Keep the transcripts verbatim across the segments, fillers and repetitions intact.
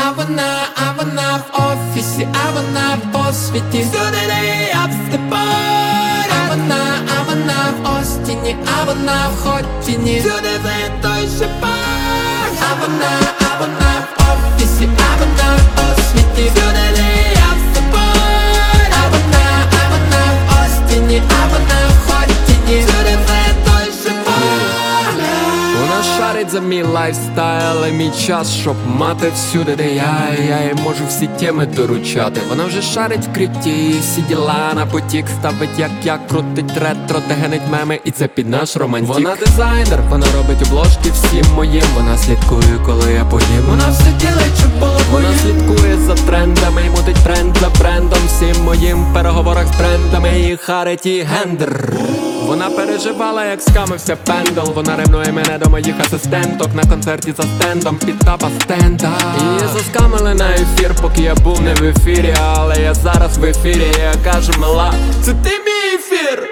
а вона, а вона в офісі, а вона по світі. Всюди, де я вступаю. А вона, а вона в Остіні, а вона в Хотіні. Всюди де той же пар. А вона, а вона в офісі, а вона по світі. Всюди, де я вступаю. А вона, а вона в Остіні, а вона в Хотіні. Всюди де той же пар. Вона шарить за мій лайфстайл і мій час, щоб мати всюди, де я. І я їй можу всі теми доручати. Вона вже шарить в крипті, всі діла на потік. Ставить як я, крутить ретро, та генить меми, і це під наш романтик. Вона дизайнер, вона робить обложки всім моїм. Вона слідкує, коли я поїм. Вона все ділить, щоб було Вона моїм. слідкує за трендами і мутить тренд за брендом. Всім моїм в переговорах з брендами і харить і гендер. Вона переживала, як скамився пендл. Вона ревнує мене до моїх асистенток на концерті за стендом під тапа стенда. Її заскамили на ефір, поки я був не в ефірі. Але я зараз в ефірі, і я кажу, мала, це ти мій ефір.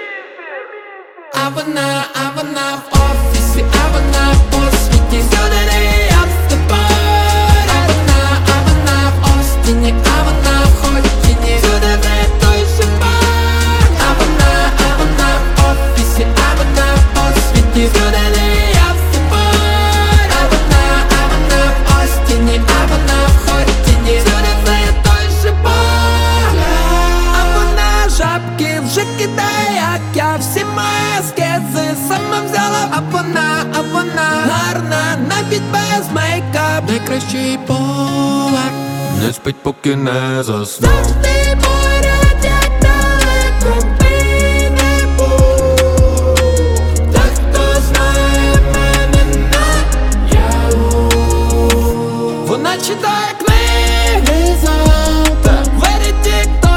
А вона, а вона в офісі, а вона по світі. Всюди, де я вступаю. А вона, а вона в Остіні, а вона в Хотіні. Всюди, де той же пар. А вона, а вона в офісі, а вона по світі. Всюди, де я вступаю. А вона, а вона в Остіні, а вона в Хотіні. Всюди, де той же пар. А вона жабки вже кидає, як я всі маски сама взяла. А вона, а вона гарна, навіть без мейкап. Найкращий повар Не спить, поки не заснув. завжди поряд, як далеко би не був. Та хто знає мене наяву. Вона читає книги, та верить тік-ток.